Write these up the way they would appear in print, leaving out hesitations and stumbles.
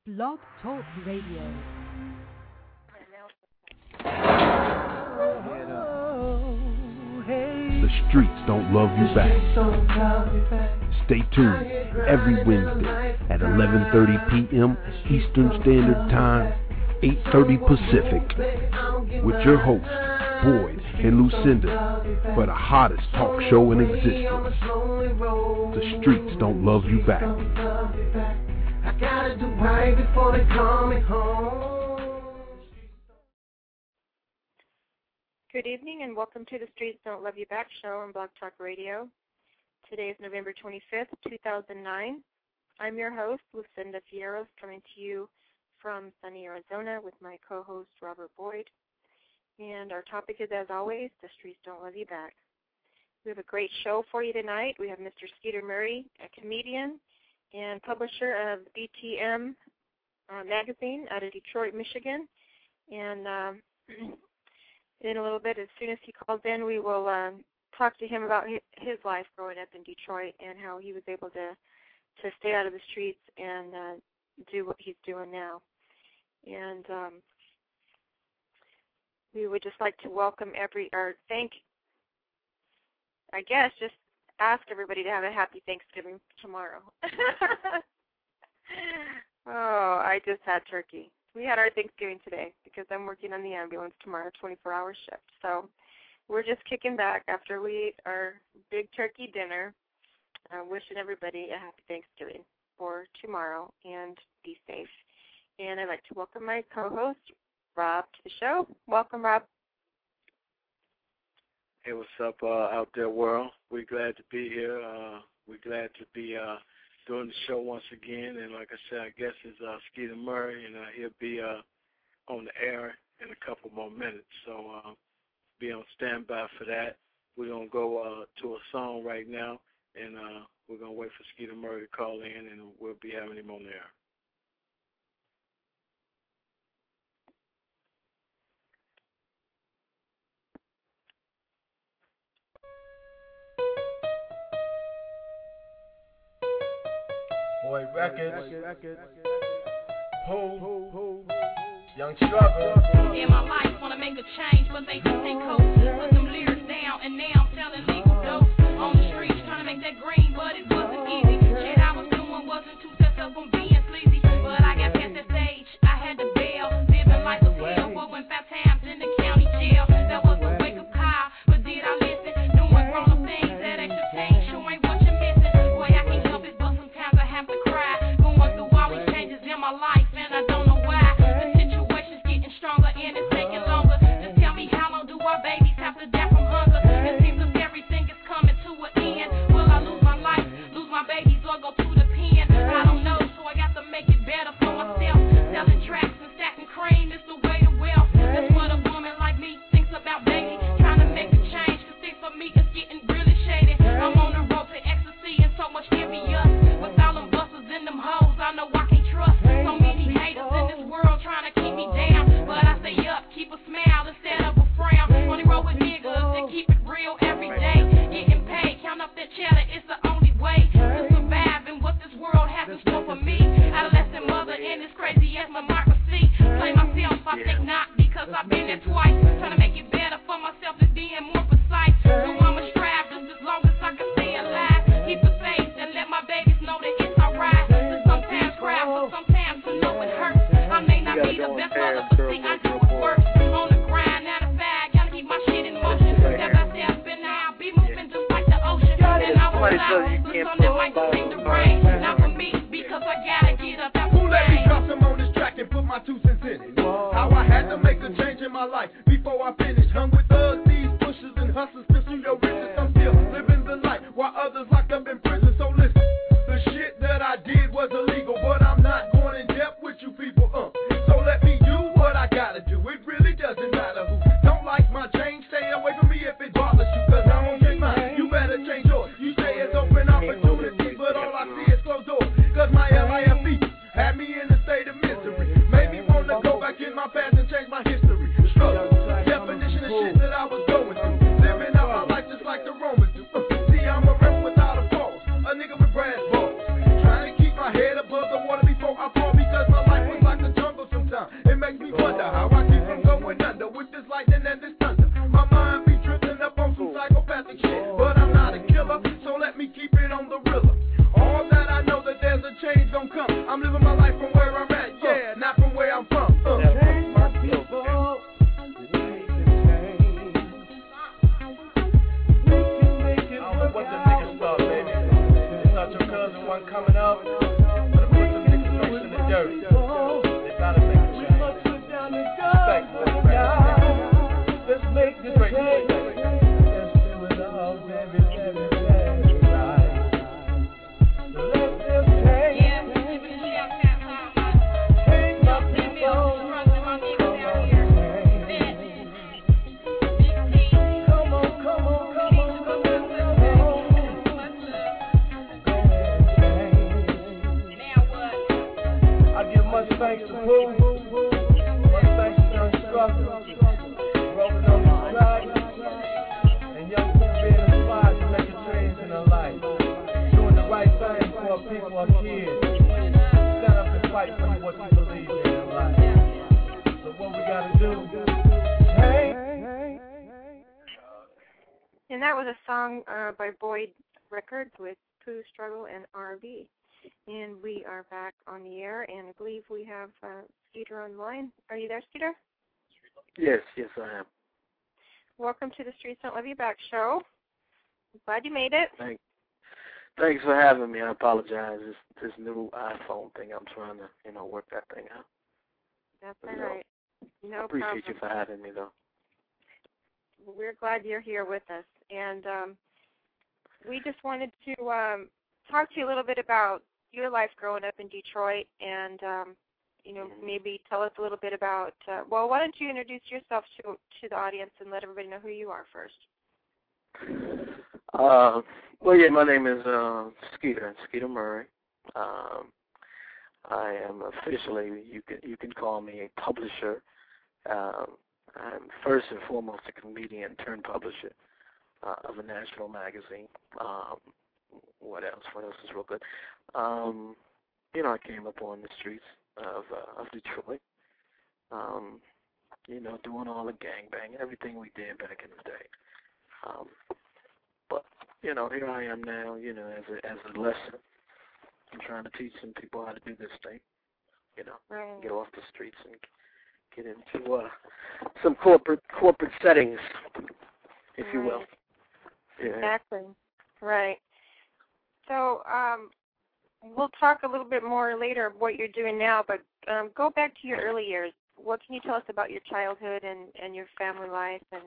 Blog Talk Radio. The streets don't love you back. Stay tuned every Wednesday at 11:30 p.m. Eastern Standard Time, 8:30 Pacific, with your hosts, Boyd and Lucinda, for the hottest talk show in existence. The streets don't love you back. I gotta do right before they call me home. Good evening and welcome to the Streets Don't Love You Back show on Blog Talk Radio. Today is November 25th, 2009. I'm your host, Lucinda Fierros, coming to you from sunny Arizona with my co-host, Robert Boyd. And our topic is, as always, the Streets Don't Love You Back. We have a great show for you tonight. We have Mr. Skeeter Murray, a comedian and publisher of BTM magazine out of Detroit, Michigan. And in a little bit, as soon as he calls in, we will talk to him about his life growing up in Detroit and how he was able to stay out of the streets and do what he's doing now. And we would just like to welcome just ask everybody to have a happy Thanksgiving tomorrow. Oh, I just had turkey. We had our Thanksgiving today because I'm working on the ambulance tomorrow, 24-hour shift. So we're just kicking back after we ate our big turkey dinner, wishing everybody a happy Thanksgiving for tomorrow and be safe. And I'd like to welcome my co-host, Rob, to the show. Welcome, Rob. Hey, what's up out there, world? We're glad to be here. We're glad to be doing the show once again. And like I said, I guess it's Skeeter Murray, and he'll be on the air in a couple more minutes. So be on standby for that. We're going to go to a song right now, and we're going to wait for Skeeter Murray to call in, and we'll be having him on the air. Boy Records, Pooh, Young Struggle. In my life, wanna make a change, but they just ain't cope. Put them lyrics down, and now I'm selling legal dope. On the streets, trying to make that green, but it wasn't easy. Shit I was doing wasn't too steps up from being sleazy. But I got past that stage, I had to bail. Living life was hell, but went 5 times in the county jail. That was a wake-up call, but did I listen? Doing grown-up things that ain't your change, sure ain't what you're missing. Boy, I can't help it, but sometimes I have to cry. Going through all these changes in my life, and I don't know why. The situation's getting stronger, and it's taking longer. Just tell me, how long do our babies have to die from hunger? It seems like everything is coming to an end. Will I lose my life, lose my babies, or go to the pen? I don't know, so I got to make it better for myself. Selling tracks and stacking cream is the way to wealth. That's what a woman like me thinks about, baby. Trying to make a change, cause things for me is getting really shady. I'm on the road to ecstasy and so much envious. With all them busters and them hoes, I know I can't trust. So many haters in this world trying to keep me down. But I stay up, keep a smile instead of a frown. Only roll with niggas that keep it real every day. Getting paid, count up that cheddar, it's the only way to survive in what this world has in store for me. Adolescent mother in this crazy ass democracy. Play myself, I think not, because I've been there twice. Trying to make it better for myself is being more precise. So I'ma strive just as long as I can stay alive. Keep the faith and let my babies know that it's alright. To sometimes cry, but sometimes to know it hurts. I may not be the best mother, but see, I know it works. On the grind, 9 to 5, gotta keep my shit in motion. Step by step, and now I'll be moving just like the ocean. And I will allow the sun that might sing the rain. Not for me, because I gotta get up out the Who let me rain. drop some on this track and put my 2 cents in it? How I had to make a change in my life before I finished. Hung with thugs, thieves, pushers, and hustlers. Pursue your riches, I'm still living the life while others locked up in prison. So listen, the shit that I did was illegal, but I'm not going in depth with you people. So let me do what I gotta do. It really doesn't matter who don't like my change. Stay away from me if it bothers you, cause I won't change mine. You better change yours. You say it's open opportunity, but all I see is closed doors. Cause my LIFE had me in a state of misery. Made me wanna go back in my past and change my history. Struggle, definition of shit that I was going through. Living out living my life from where I'm at, yeah, not from where I'm from. Change my people. One coming up, but put some niggas face in the dirt. They gotta make a change. Respect for the right. Let's make the change. Let's do it all, baby, baby, baby, right. Let them change. Change my people. Come on, come on, come on, come on. Much thanks to Pooh, much thanks to Young Struggle, rolling on the stride, and young people being inspired to make a change in their life, doing the right thing for our people, our kids, stand up and fight for what you believe in your life. So what we gotta do, hey. And that was a song by Boyd Records with Pooh, Struggle, and RV. And we are back on the air, and I believe we have Skeeter on the line. Are you there, Skeeter? Yes, I am. Welcome to the Streets Don't Love You Back show. I'm glad you made it. Thanks for having me. I apologize. This new iPhone thing, I'm trying to, work that thing out. That's all right. No appreciate problem. you for having me, though. We're glad you're here with us. And we just wanted to talk to you a little bit about your life growing up in Detroit, and maybe tell us a little bit about. Why don't you introduce yourself to the audience and let everybody know who you are first? My name is Skeeter Murray. I am officially, you can call me a publisher. I'm first and foremost a comedian turned publisher of a national magazine. What else? What else is real good? I came up on the streets of Detroit, doing all the gangbang, everything we did back in the day. But here I am now, as a lesson. I'm trying to teach some people how to do this thing, right. Get off the streets and get into some corporate settings, if you will. Yeah. Exactly. Right. So we'll talk a little bit more later of what you're doing now, but go back to your early years. What can you tell us about your childhood and your family life, and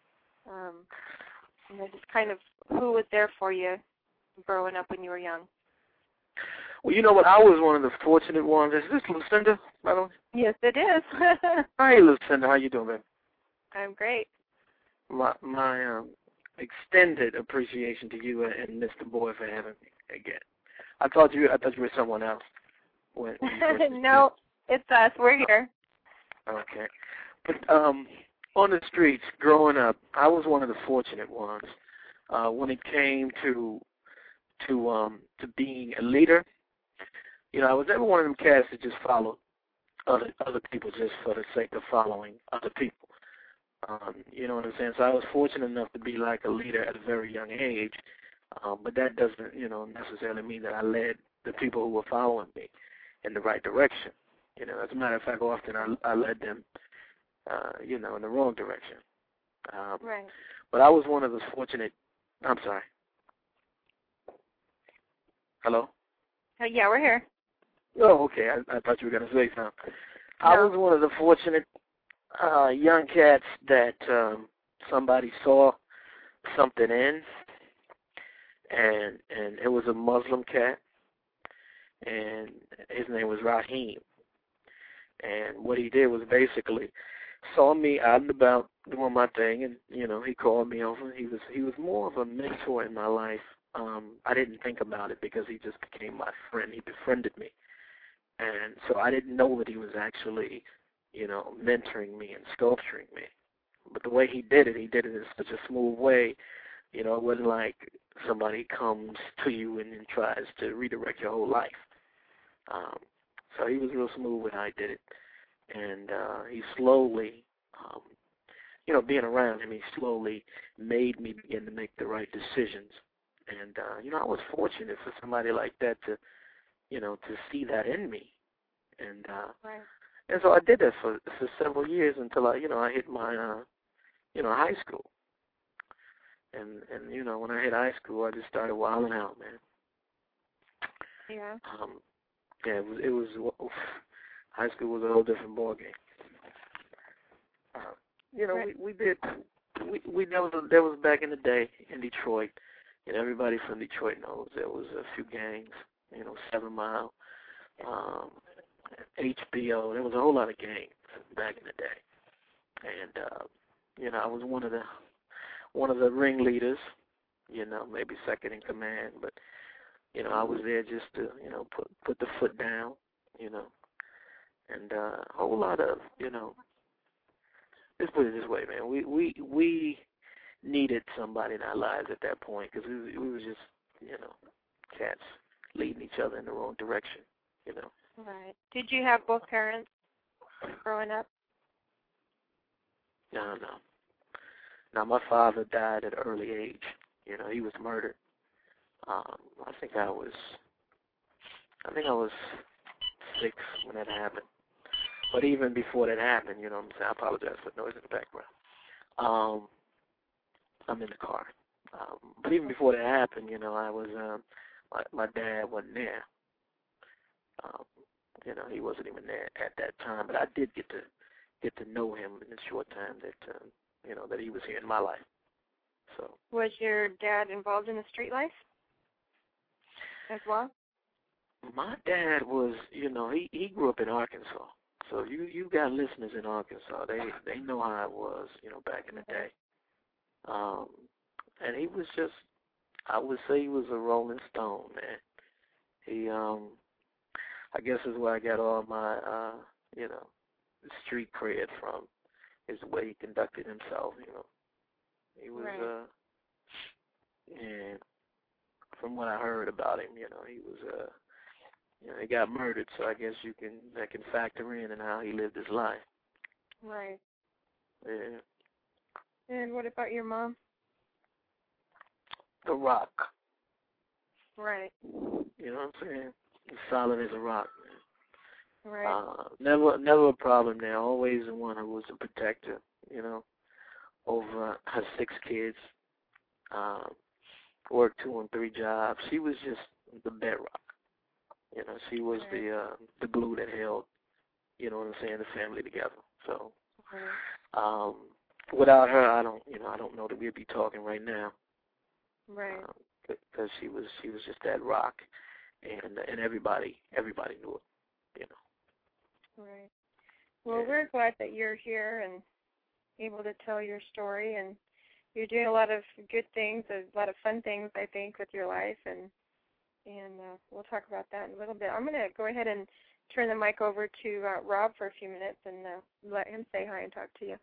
just kind of who was there for you growing up when you were young? Well, you know what? I was one of the fortunate ones. Is this Lucinda, by the way? Yes, it is. Hi, Lucinda. How you doing, babe? I'm great. My extended appreciation to you and Mr. Boy for having me again. I thought you were someone else. When No, it's us. We're here. Okay. But on the streets, growing up, I was one of the fortunate ones. When it came to being a leader, I was never one of them cats that just followed other people just for the sake of following other people. You know what I'm saying? So I was fortunate enough to be like a leader at a very young age, but that doesn't, necessarily mean that I led the people who were following me in the right direction. As a matter of fact, often I led them, in the wrong direction. Right. But I was one of those fortunate. I'm sorry. Hello? Yeah, we're here. Oh, okay. I thought you were going to say something. No. I was one of the fortunate young cats that somebody saw something in, and it was a Muslim cat, and his name was Raheem. And what he did was basically saw me out and about doing my thing, and he called me over. He was more of a mentor in my life. I didn't think about it because he just became my friend. He befriended me, and so I didn't know that he was actually, mentoring me and sculpturing me. But the way he did it in such a smooth way. It wasn't like somebody comes to you and then tries to redirect your whole life. So he was real smooth with how he did it. And he slowly, being around him, he slowly made me begin to make the right decisions. And, I was fortunate for somebody like that to see that in me. And right. and so I did that for several years until I hit my high school. And when I hit high school, I just started wilding out, man. Yeah. Yeah, it was high school was a whole different ballgame. Right. There was back in the day in Detroit, and everybody from Detroit knows there was a few gangs, 7 Mile, HBO. There was a whole lot of gangs back in the day, and I was one of the ringleaders, maybe second in command, but I was there just to put the foot down, and a whole lot of let's put it this way, man. We needed somebody in our lives at that point because we was just cats leading each other in the wrong direction, Right. Did you have both parents growing up? No. Now my father died at an early age. He was murdered. I think I was 6 when that happened. But even before that happened, I apologize for the noise in the background. I'm in the car. But even before that happened, I was my dad wasn't there. He wasn't even there at that time. But I did get to know him in the short time that he was here in my life. So. Was your dad involved in the street life as well? My dad was, he grew up in Arkansas. So you got listeners in Arkansas. They know how it was, back in the day. And he was just, I would say he was a rolling stone, man. He, I guess is where I got all my, street cred from, is the way he conducted himself, He was, right. And from what I heard about him, he was, he got murdered, so I guess that can factor in how he lived his life. Right. Yeah. And what about your mom? The Rock. Right. You know what I'm saying? As solid as a rock, man. Right. Never a problem there. Always the one who was a protector, over her 6 kids. Worked 2 and 3 jobs. She was just the bedrock. She was the glue that held, what I'm saying, the family together. So, without her, I don't know that we'd be talking right now. Right. Because she was just that rock, and everybody knew it. Right. Well, we're glad that you're here and able to tell your story, and you're doing a lot of good things, a lot of fun things, I think, with your life, and we'll talk about that in a little bit. I'm going to go ahead and turn the mic over to Rob for a few minutes and let him say hi and talk to you.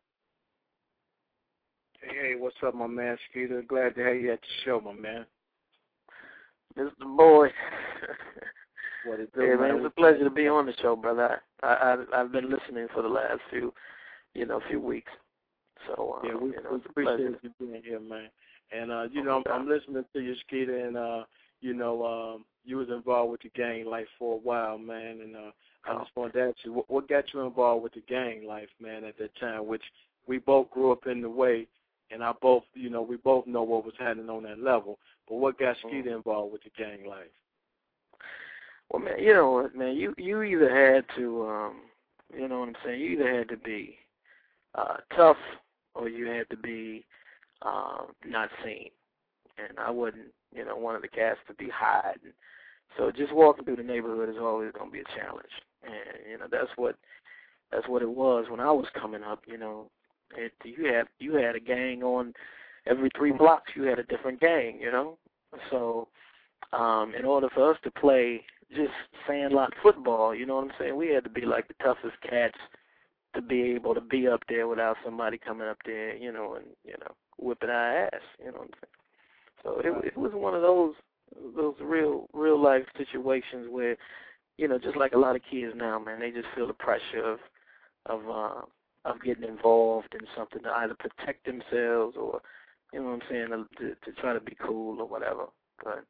Hey, what's up, my man, Skeeter? Glad to have you at the show, my man. Mr. Boy. What it do, hey, man, man? it's a pleasure to be on the show, brother. I've been listening for the last few weeks. So, yeah, we appreciate you being here, man. And, I'm listening to you, Skeeter, and, you was involved with the gang life for a while, man, and I just wanted to ask you, what got you involved with the gang life, man, at that time, which we both grew up in the way, and we both know what was happening on that level, but what got Skeeter involved with the gang life? Well, man, you know what, man, you either had to, you know what I'm saying, you either had to be tough or you had to be not seen, and I wasn't, one of the cats to be hiding. So just walking through the neighborhood is always going to be a challenge, and that's what it was when I was coming up. You had a gang on every 3 blocks. You had a different gang, So in order for us to play just sandlot football, you know what I'm saying, we had to be like the toughest cats to be able to be up there without somebody coming up there, and whipping our ass, you know what I'm saying. So it was one of those real life situations where, just like a lot of kids now, man, they just feel the pressure of getting involved in something to either protect themselves or, you know what I'm saying, to try to be cool or whatever. But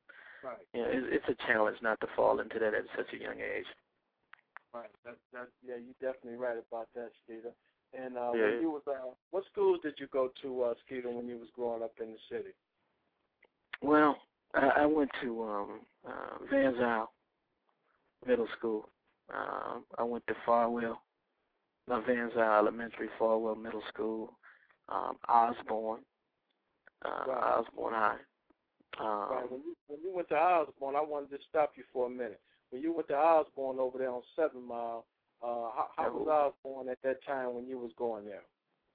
Right. You know, it's a challenge not to fall into that at such a young age. Right. Yeah, you're definitely right about that, Skeeter. And Yeah. when you was, what schools did you go to, Skeeter, when you was growing up in the city? Well, I went to Van Zyl Middle School. I went to Farwell, Van Zyl Elementary, Farwell Middle School, Osborne, Osborne High. Right. When you went to Osborne, I wanted to stop you for a minute. When you went to Osborne over there on 7 Mile, how was Osborne at that time when you was going there?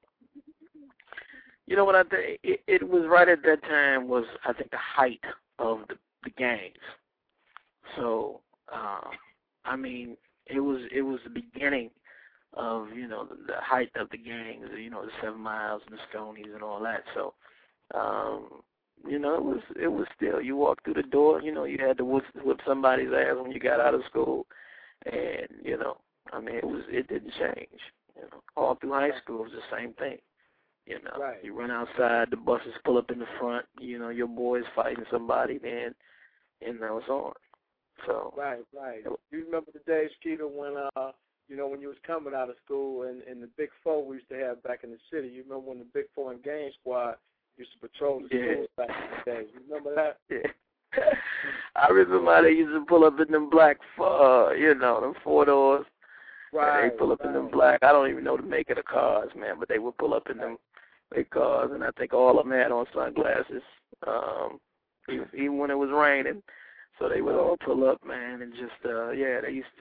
You know what I think? It was right at that time was, I think, the height of the gangs. So, I mean, it was the beginning of, you know, the height of the gangs, you know, the 7 Miles and the Stonies and all that. So, you know, it was still, you walked through the door, you know, you had to whip somebody's ass when you got out of school. And, you know, I mean, it didn't change. You know, all through high school it was the same thing. You know, right. You run outside, the buses pull up in the front, you know, your boy's fighting somebody, then, you know, it's on. So. Right. You remember the days, Skeeter, when, you know, when you was coming out of school and the Big Four we used to have back in the city. You remember when the Big Four and Gang Squad used to patrol the schools back in the days. You remember that? Yeah. I remember how they used to pull up in them black, you know, them 4-doors. Right. And they pull up in them black. I don't even know the make of the cars, man, but they would pull up in them big cars, and I think all of them had on sunglasses, even when it was raining. So they would all pull up, man, and just they used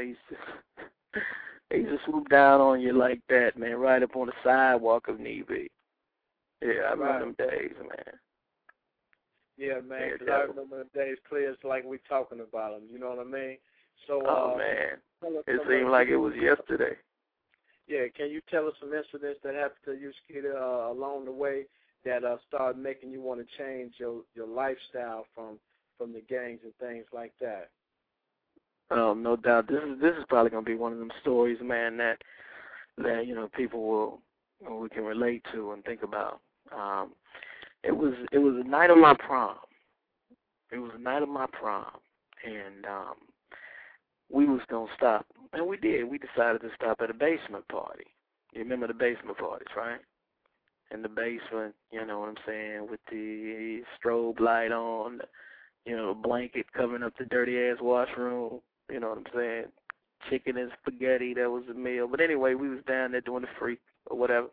to swoop down on you like that, man, right up on the sidewalk of need be. Yeah, I remember them days, man. Yeah, man, because I remember them days clear. It's like we talking about them. You know what I mean? So. Man, it seemed like it was yesterday. Yeah, can you tell us some incidents that happened to you, Skeeter, along the way that started making you want to change your lifestyle from the gangs and things like that? No doubt. This is probably gonna be one of them stories, man, that you know we can relate to and think about. It was the night of my prom. It was the night of my prom, and we was gonna stop, and we did. We decided to stop at a basement party. You remember the basement parties, right? In the basement, you know what I'm saying, with the strobe light on, you know, a blanket covering up the dirty-ass washroom, you know what I'm saying, chicken and spaghetti, that was the meal. But anyway, we was down there doing the freak or whatever.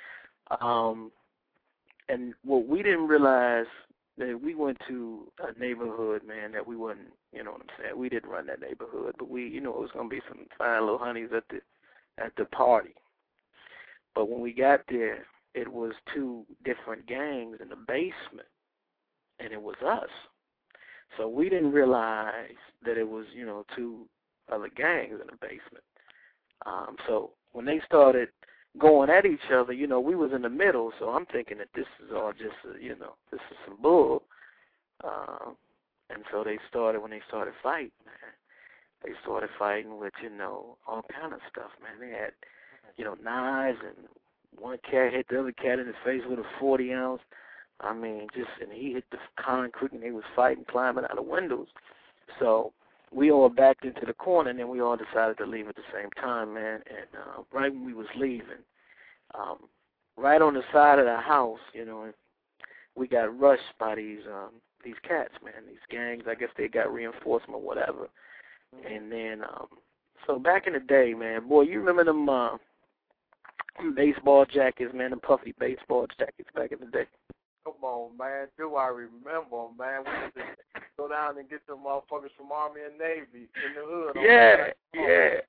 And what we didn't realize, that we went to a neighborhood, man, that we wasn't, you know what I'm saying, we didn't run that neighborhood, but we, you know, it was going to be some fine little honeys at the party. But when we got there, it was 2 different gangs in the basement, and it was us. So we didn't realize that it was, you know, 2 other gangs in the basement. So when they started going at each other, you know, we was in the middle, so I'm thinking that this is all just, you know, this is some bull. And so when they started fighting, man, they started fighting with, you know, all kind of stuff, man. They had, you know, knives, and one cat hit the other cat in the face with a 40-ounce. I mean, and he hit the concrete, and they was fighting, climbing out of windows. So we all backed into the corner, and then we all decided to leave at the same time, man. And right when we was leaving, right on the side of the house, you know, we got rushed by these cats, man, these gangs. I guess they got reinforcement or whatever. And then, so back in the day, man, boy, you remember them baseball jackets, man, the puffy baseball jackets back in the day? Come on, man. Do I remember, man? We used to go down and get them motherfuckers from Army and Navy in the hood. Yeah.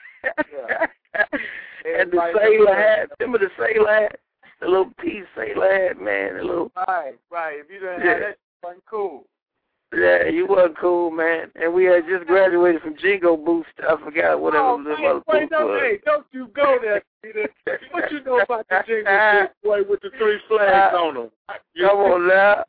And the sailor hat. Remember the sailor hat? The little piece sailor hat, man. The little. Right. If you didn't have that, you wasn't cool. Yeah, you wasn't cool, man. And we had just graduated from Jingo Boost. I forgot whatever the mother boost was. Hey, don't you go there, Peter. What you know about the Jingo Boost, boy, with the 3 flags on them? Come on now.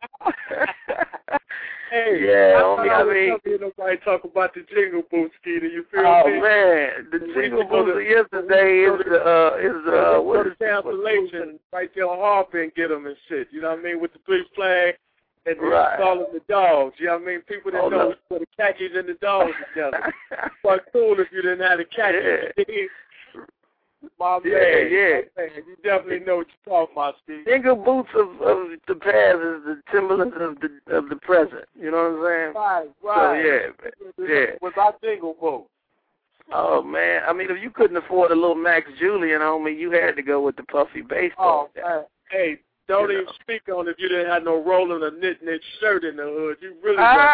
Hey, yeah, I mean, nobody talk about the Jingle Boost, Skeeter. You feel me? Oh man, the Jingle Boost of yesterday is what is cancellation right there on Harper and get them and shit. You know what I mean? With the 3 flags. And they Right. call them the dogs. You know what I mean? People that know put the khakis and the dogs together. But cool if you didn't have the khakis. My man, yeah. Man, you definitely know what you're talking about, Steve. Jingle boots of the past is the Timberlands of the present. You know what I'm saying? Right. So yeah. Was our jingle boot? Oh man, I mean, if you couldn't afford a little Max Julian, homie, you had to go with the puffy baseball. Oh man, hey, don't even speak on if you didn't have no rolling or knit shirt in the hood. You really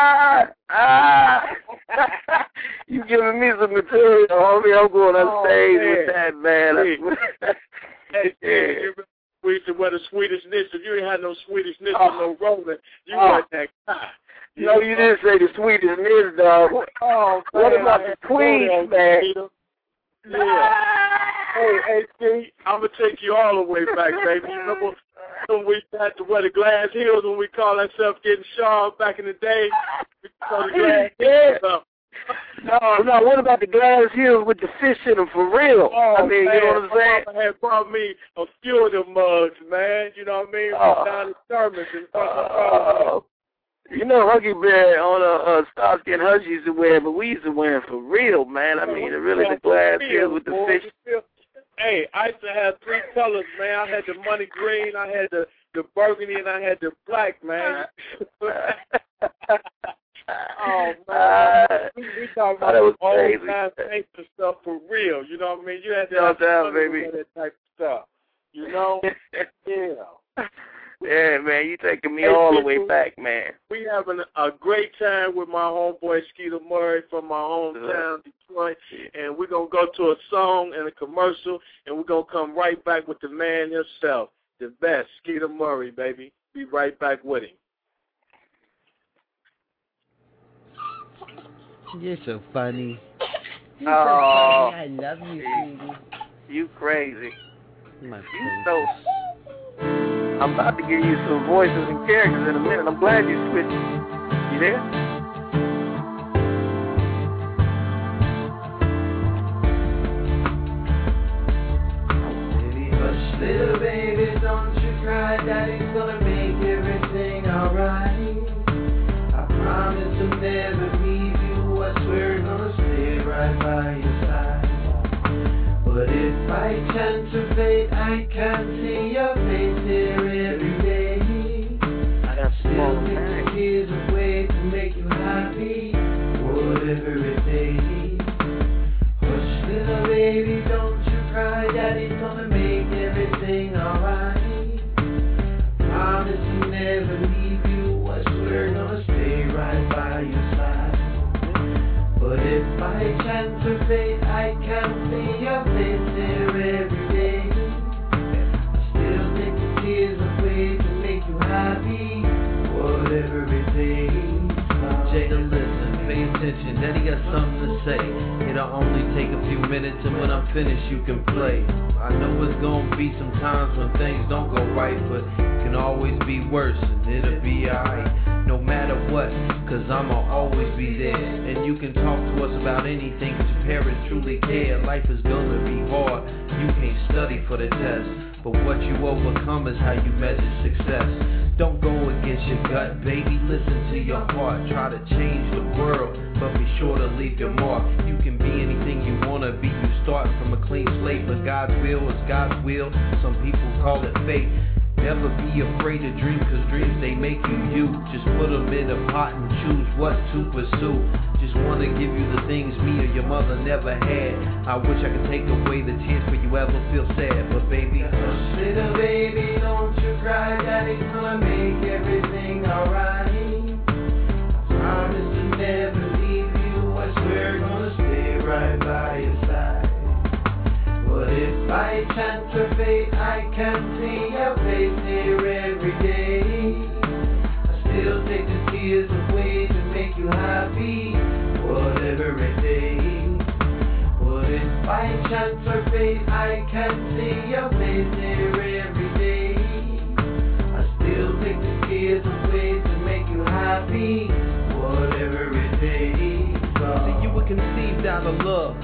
You giving me some material, homie. I'm going on stage with that, man. Hey, we used to wear the Swedish knits. If you ain't had no Swedish knits or no rolling, you weren't that guy. No, you didn't say the Swedish knits, dog. Oh, man. What about the tweeds, man? Yeah. Hey, Steve, I'm going to take you all the way back, baby. You remember when we had to wear the glass heels when we called ourselves getting sharp back in the day? We called the glass heels. No, what about the glass heels with the fish in them for real? Oh, I mean, man, you know what I'm saying? My mama had brought me a few of them mugs, man. You know what I mean? From down in Sherman's and you know, Huggy Bear on Starsky and Hutch used to wear, but we used to wear them for real, man. I mean, really the glass heels with the fish. Hey, I used to have 3 colors, man. I had the money green, I had the burgundy, and I had the black, man. Oh, man. We talking about old time gangster stuff for real. You know what I mean? You had to have baby. that type of stuff. You know? Yeah. Yeah, man, you taking me all the way back, man. We having a great time with my homeboy Skeeter Murray from my hometown, Detroit, and we're going to go to a song and a commercial, and we're going to come right back with the man himself, the best, Skeeter Murray, baby. Be right back with him. You're so funny. You're so funny. I love you, sweetie. You crazy. My you so... I'm about to give you some voices and characters in a minute. I'm glad you switched. You there? Baby, hush, little baby, don't you cry. Daddy's gonna make everything alright. I promise to never leave you. I swear I'm gonna stay right by your side. But if by chance or fate I can't see your face here every day, I still take the tears away to make you happy, whatever it takes. Hush, little baby, don't you cry. Daddy's gonna make everything alright. Promise to never leave you. I swear I'm gonna stay right by your side. But if by chance or fate I can't see your face there every day, I still take the tears away to make you happy, whatever it takes. Jada, listen, pay attention, Daddy got something to say. It'll only take a few minutes, and when I'm finished you can play. I know it's gonna be some times when things don't go right, but it can always be worse, and it'll be alright. No matter what, cause I'ma always be there. And you can talk to us about anything, cause your parents truly care. Life is gonna be hard, you can't study for the test, but what you overcome is how you measure success. Don't go against your gut, baby, listen to your heart. Try to change the world, but be sure to leave your mark. You can be anything you wanna be, you start from a clean slate, but God's will is God's will. Some people call it fate. Never be afraid to dream, cause dreams, they make you. Just put them in a pot and choose what to pursue. Just wanna give you the things me or your mother never had. I wish I could take away the tears for you ever feel sad, but baby, hush, little baby, don't you cry. Daddy's gonna make everything alright. I promise to never leave you. I swear I'm gonna stay right by your side. But if by chance or fate I can't see your face here every day, I still take the tears away to make you happy, whatever it takes. But if by chance or fate I can't see your face here every day, I still take the tears away to make you happy, whatever it takes. See, you were conceived out of love.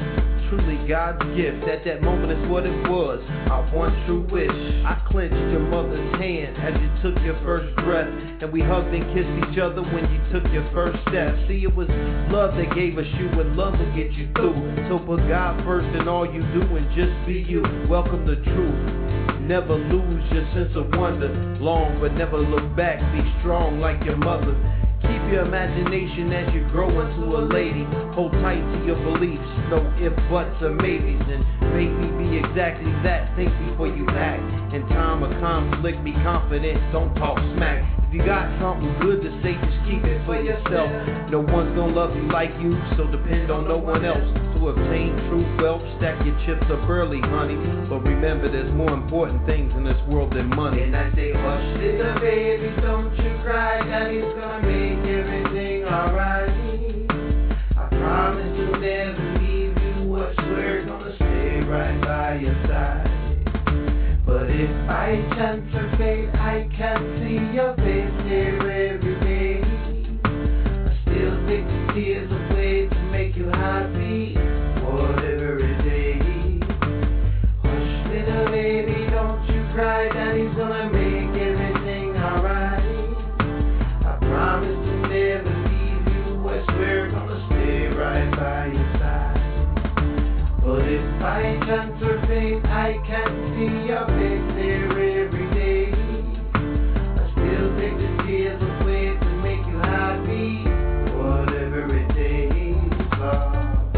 truly God's gift. At that moment it's what it was, our one true wish. I clenched your mother's hand as you took your first breath, and we hugged and kissed each other when you took your first step. See, it was love that gave us you, and love will get you through. So put God first in all you do and just be you. Welcome the truth. Never lose your sense of wonder. Long but never look back. Be strong like your mother. Keep your imagination as you grow into a lady. Hold tight to your beliefs. No if, buts, or maybes. And make me be exactly that. Think before you act. In time of conflict, be confident. Don't talk smack. If you got something good to say, just keep it for yourself. No one's gonna love you like you, so depend on no one else. To obtain true wealth, stack your chips up early, honey. But remember, there's more important things in this world than money. And I say, hush, little baby, don't you cry. Daddy's gonna make everything alright. I promise to never leave you. I swear gonna stay right by your side. But if by chance or fate I can't see your face here every day, I still take the tears away to make you happy, whatever it is. Hush, little baby, don't you cry. Daddy's gonna make everything alright. I promise to never leave you. I swear gonna stay right by your side. But if by chance or fate I can't see your face there every day, I still take the tears away to make you happy, whatever it takes, love.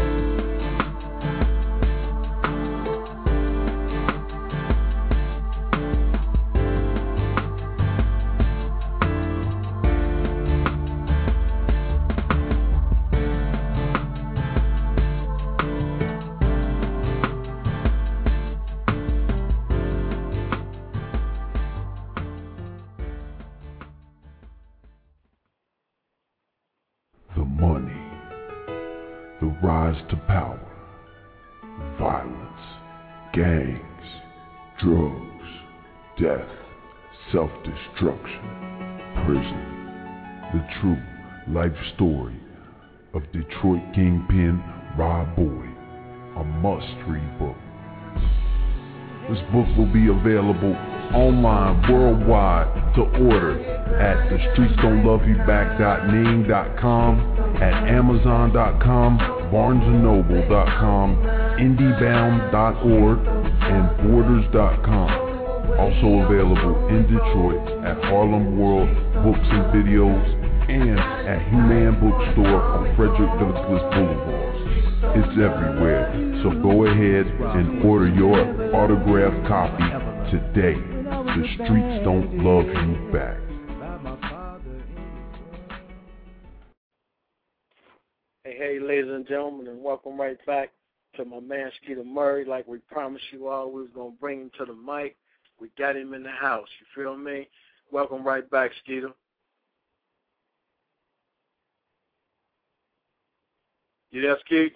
The money, the rise to power, violence, gangs, drugs, death, self-destruction, prison. The true life story of Detroit Kingpin Rob Boyd, a must-read book. This book will be available online worldwide to order at thestreetsdon'tloveyouback.ning.com, at amazon.com, barnesandnoble.com, indiebound.org, and borders.com. Also available in Detroit at Harlem World Books and Videos and at Human Bookstore on Frederick Douglass Boulevard. It's everywhere, so go ahead and order your autographed copy today. The streets don't love you back. Hey, ladies and gentlemen, and welcome right back to my man Skeeter Murray. Like we promised you all, we was going to bring him to the mic. We got him in the house, you feel me? Welcome right back, Skeeter. You there, Skeet?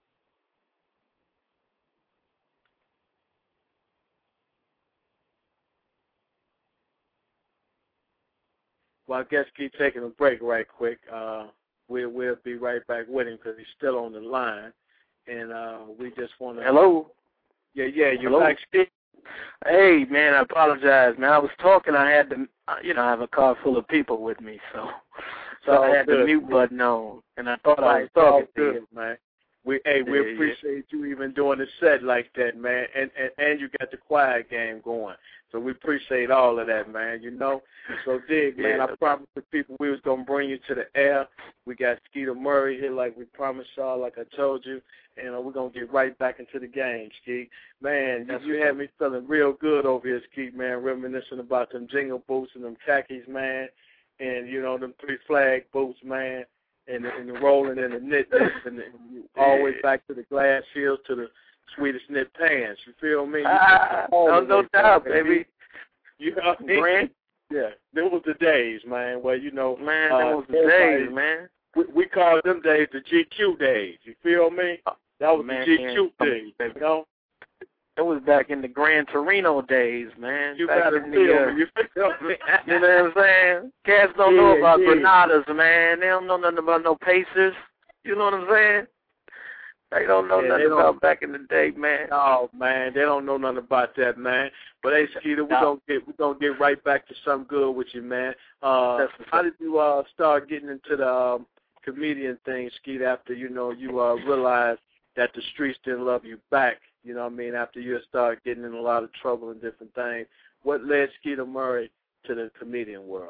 Well, I guess keep taking a break right quick. We'll be right back with him because he's still on the line, and we just want to. Hello. Yeah, you Hello? back, Steve? Hey, man, I apologize, man. I was talking. I had to, I have a car full of people with me, so I had the mute button on, and I thought I was talking to you, man. We appreciate you even doing the set like that, man, and you got the quiet game going. So we appreciate all of that, man, So, Dig, man, I promised the people we was going to bring you to the air. We got Skeeter Murray here like we promised y'all, like I told you, and we're going to get right back into the game, Skeet. Man, you had me feeling real good over here, Skeet, man, reminiscing about them jingle boots and them khakis, man, and, them 3 flag boots, man, and the rolling and the knit and always back to the glass heels to the Swedish knit pants. You feel me? No doubt, baby. You know what I mean? Brand? Yeah, them was the days, man. Well, man, them was the days, man. We called them days the GQ days. You feel me? That was the GQ days, It was back in the Gran Torino days, man. You back gotta in feel me. You feel me? You know what I'm saying? Cats don't know about Granadas, man. They don't know nothing about no Pacers. You know what I'm saying? They don't know nothing about back in the day, man. No, man, they don't know nothing about that, man. But hey, Skeeter, we're gonna get right back to something good with you, man. How did you start getting into the comedian thing, Skeeter, after you realized that the streets didn't love you back? You know what I mean? After you started getting in a lot of trouble and different things, what led Skeeter Murray to the comedian world?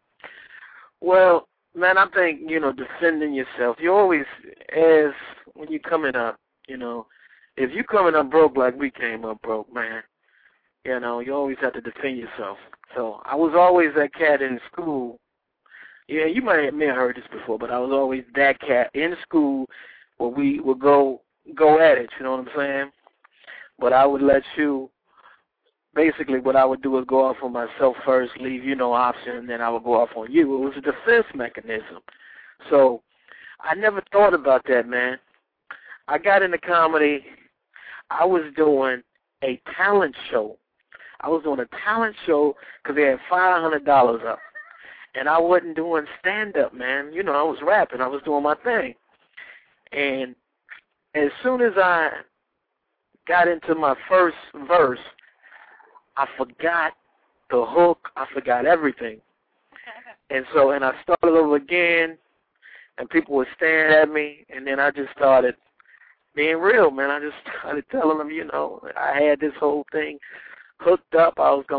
Well, man, I think, defending yourself. You always, when you're coming up, if you coming up broke like we came up broke, man, you always have to defend yourself. So I was always that cat in school. Yeah, you may have heard this before, but I was always that cat in school where we would go at it, you know what I'm saying? But I would let you, basically what I would do is go off on myself first, leave you no option, and then I would go off on you. It was a defense mechanism. So I never thought about that, man. I got into comedy. I was doing a talent show. I was doing a talent show because they had $500 up. And I wasn't doing stand-up, man. I was rapping. I was doing my thing. And as soon as I got into my first verse, I forgot the hook. I forgot everything. And I started over again, and people were staring at me, and then I just started being real, man. I just started telling them, I had this whole thing hooked up. I thought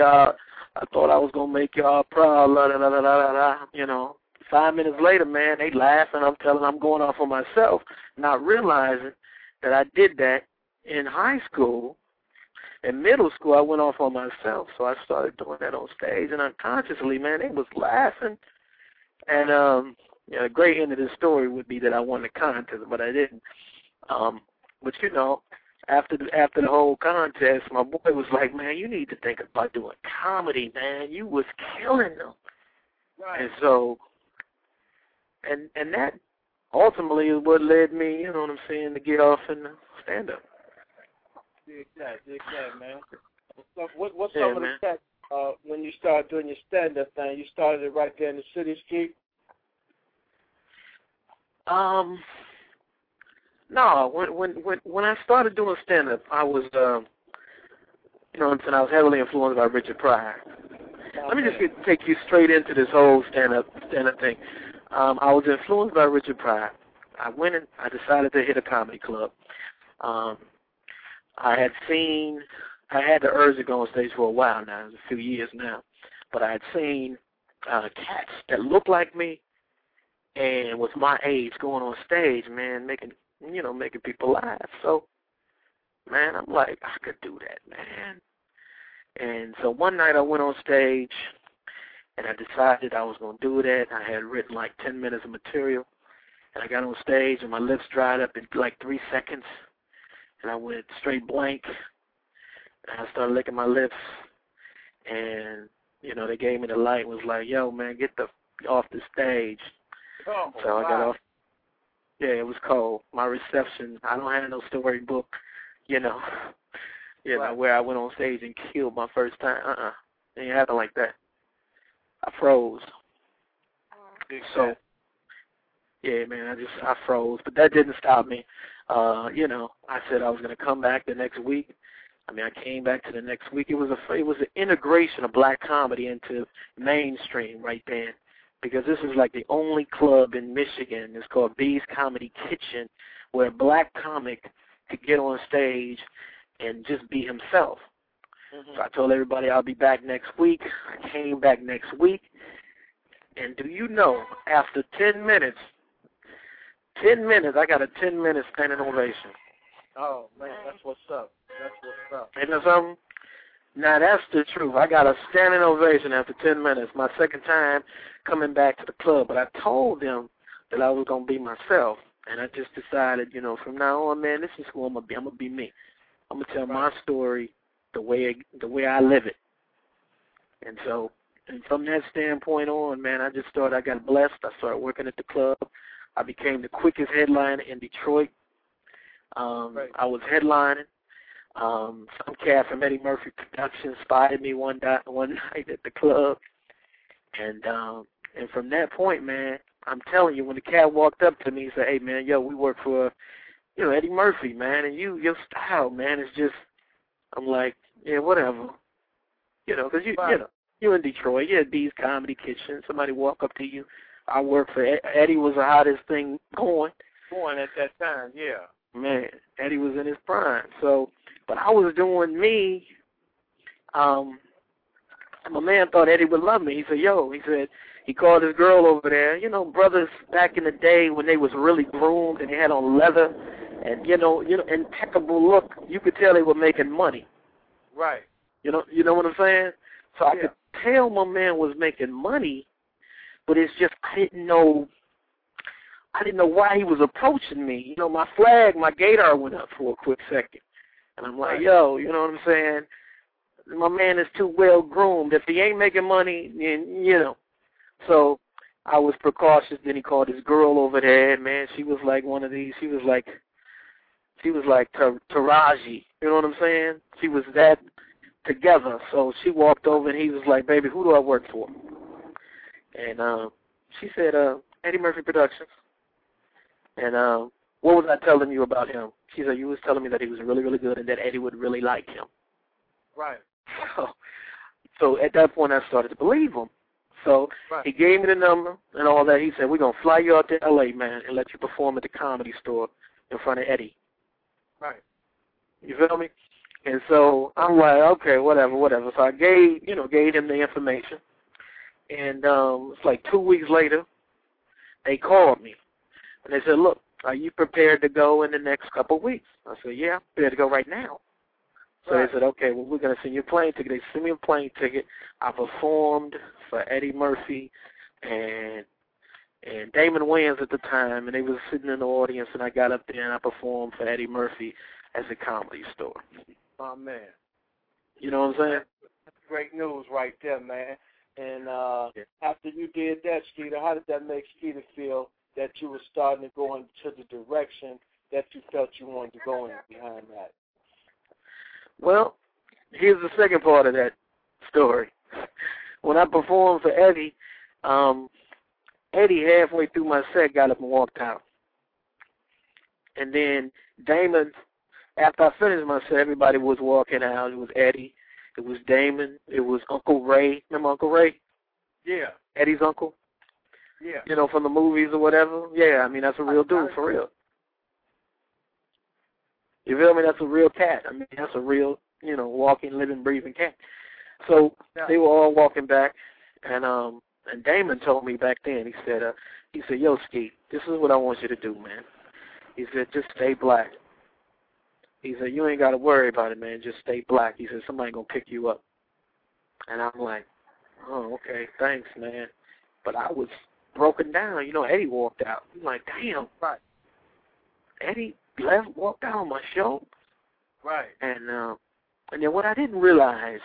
I was going to make y'all proud, la da da da da da. 5 minutes later, man, they laugh, and I'm telling them I'm going off on myself, not realizing that I did that in high school. In middle school, I went off on myself, so I started doing that on stage, and unconsciously, man, they was laughing. And the great end of the story would be that I won the contest, but I didn't. But after the whole contest, my boy was like, "Man, you need to think about doing comedy, man. You was killing them." Right. And so, and that ultimately is what led me, to get off and stand up. Exactly, man. What's some of the steps when you started doing your stand-up thing? You started it right there in the city, Skeet? No. When I started doing stand-up, I was, I was heavily influenced by Richard Pryor. Let me just take you straight into this whole stand-up thing. I was influenced by Richard Pryor. I went and I decided to hit a comedy club. I had the urge to go on stage for a while now. It was a few years now. But I had seen cats that looked like me and was my age going on stage, man, making people laugh. So, man, I'm like, I could do that, man. And so one night I went on stage, and I decided I was going to do that. I had written like 10 minutes of material, and I got on stage, and my lips dried up in like 3 seconds. And I went straight blank, and I started licking my lips, and, they gave me the light and was like, "Yo, man, get off the stage." Oh, so I got off. Yeah, it was cold. My reception, I don't have no storybook, where I went on stage and killed my first time. It didn't happen like that. I froze. So, yeah, man, I froze. But that didn't stop me. I said I was going to come back the next week. I came back to the next week. It was an integration of black comedy into mainstream right then, because this is like the only club in Michigan. It's called B's Comedy Kitchen, where a black comic could get on stage and just be himself. Mm-hmm. So I told everybody I'll be back next week. I came back next week, and do you know, after 10 minutes, I got a 10-minute standing ovation. Oh, man, that's what's up. Ain't that something? Now, that's the truth. I got a standing ovation after 10 minutes, my second time coming back to the club. But I told them that I was going to be myself, and I just decided, from now on, man, this is who I'm going to be. I'm going to be me. I'm going to tell my story the way I live it. And so, and from that standpoint on, man, I got blessed. I started working at the club. I became the quickest headliner in Detroit. I was headlining. Some cat from Eddie Murphy Productions spotted me one night at the club. And from that point, man, I'm telling you, when the cat walked up to me, he said, "Hey, man, we work for Eddie Murphy, man, and your style, man, is just, I'm like, yeah, whatever. Because you're in Detroit, you're at B's Comedy Kitchen, somebody walk up to you. I work for Eddie was the hottest thing going at that time, yeah. Man, Eddie was in his prime. So, but I was doing me. My man thought Eddie would love me. He said, he called his girl over there. Brothers back in the day when they was really groomed and they had on leather and, impeccable look, you could tell they were making money. Right. You know what I'm saying? So I could tell my man was making money, but it's just I didn't know why he was approaching me. My gaydar went up for a quick second. And I'm like, yo, you know what I'm saying? My man is too well groomed. If he ain't making money, then, So I was precautious. Then he called his girl over there. Man, she was like one of these. She was like Taraji. You know what I'm saying? She was that together. So she walked over and he was like, baby, who do I work for? And she said, Eddie Murphy Productions. And what was I telling you about him? She said, you was telling me that he was really, really good and that Eddie would really like him. Right. So at that point, I started to believe him. So he gave me the number and all that. He said, we're going to fly you out to L.A., man, and let you perform at the Comedy Store in front of Eddie. Right. You feel me? And so I'm like, okay, whatever. So I gave him the information. And it's like 2 weeks later, they called me. And they said, look, are you prepared to go in the next couple of weeks? I said, yeah, I'm prepared to go right now. So they said, okay, well, we're going to send you a plane ticket. They sent me a plane ticket. I performed for Eddie Murphy and Damon Wayans at the time, and they was sitting in the audience, and I got up there and I performed for Eddie Murphy at the Comedy Store. Oh, man. You know what I'm saying? That's great news right there, man. And after you did that, Skeeter, how did that make Skeeter feel that you were starting to go into the direction that you felt you wanted to go in behind that? Well, here's the second part of that story. When I performed for Eddie, Eddie halfway through my set got up and walked out. And then Damon, after I finished my set, everybody was walking out. It was Eddie, it was Damon, it was Uncle Ray. Remember Uncle Ray? Yeah. Eddie's uncle? Yeah. From the movies or whatever? Yeah, I mean, that's a real dude, for real. You feel me? That's a real cat. I mean, that's a real, walking, living, breathing cat. So they were all walking back, and Damon told me back then, he said, yo, Skeet, this is what I want you to do, man. He said, just stay black. He said, you ain't got to worry about it, man. Just stay black. He said, somebody going to pick you up. And I'm like, oh, okay, thanks, man. But I was broken down. Eddie walked out. I'm like, damn. Right. Eddie walked out on my show. Right. And then what I didn't realize